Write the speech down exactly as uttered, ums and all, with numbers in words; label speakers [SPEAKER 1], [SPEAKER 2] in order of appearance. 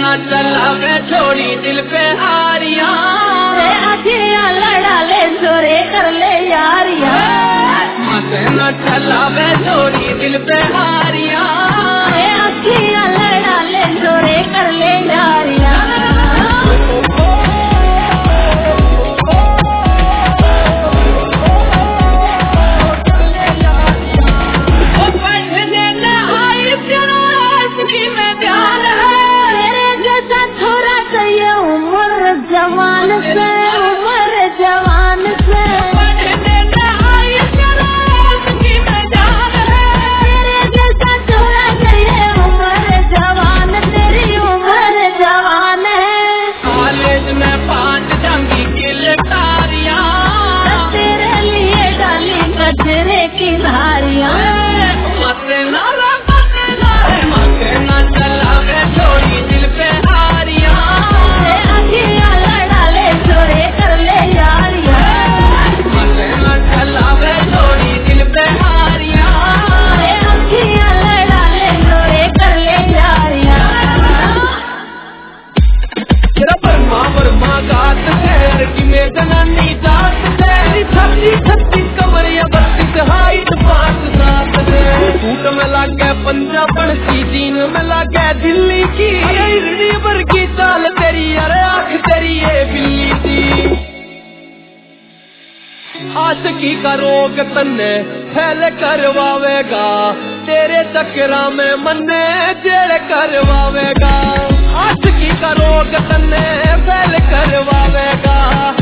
[SPEAKER 1] ना चलावे छोड़ी दिल पे हारियां,
[SPEAKER 2] अखियां लड़ा ले जोरे कर ले यारियां,
[SPEAKER 1] मते ना चलावे छोड़ी दिल पे हारियां,
[SPEAKER 2] अखियां लड़ा ले जोरे कर ले यारियां। जवान से उम्र जवान से तेरे जैसा छोरा चाहिए उम्र जवान, तेरी उम्र जवान है।
[SPEAKER 1] कॉलेज में पांच जंगी की लटारियां,
[SPEAKER 2] तेरे लिए डाली कचरे की धारियां,
[SPEAKER 1] मते ना मते ना चलावे छोड़ी दिल पे हारियां,
[SPEAKER 2] अखियां लड़ा ले जोरे कर ले यारियां,
[SPEAKER 1] मते ना चलावे छोड़ी दिल पे हारियां,
[SPEAKER 2] अखियां लड़ा ले जोरे कर ले यारियां।
[SPEAKER 1] तेरा बर्मा बर्मा गात शहर की में जनानी जात तेरी छत्ती छत्ती कमरिया बत्तीस हाइट पांच सात दे, सूट में लागे पंजाबन की जीन में लागे दिल्ली की, हिरनी भर की चाल तेरी अरे आँख तेरी ये बिल्ली थी। आशिकी का रोग तन्ने फैल करवावेगा, तेरे चक्रा में मन्ने जेड़ करवावेगा, आशिकी का रोग तन्ने फैल करवावेगा,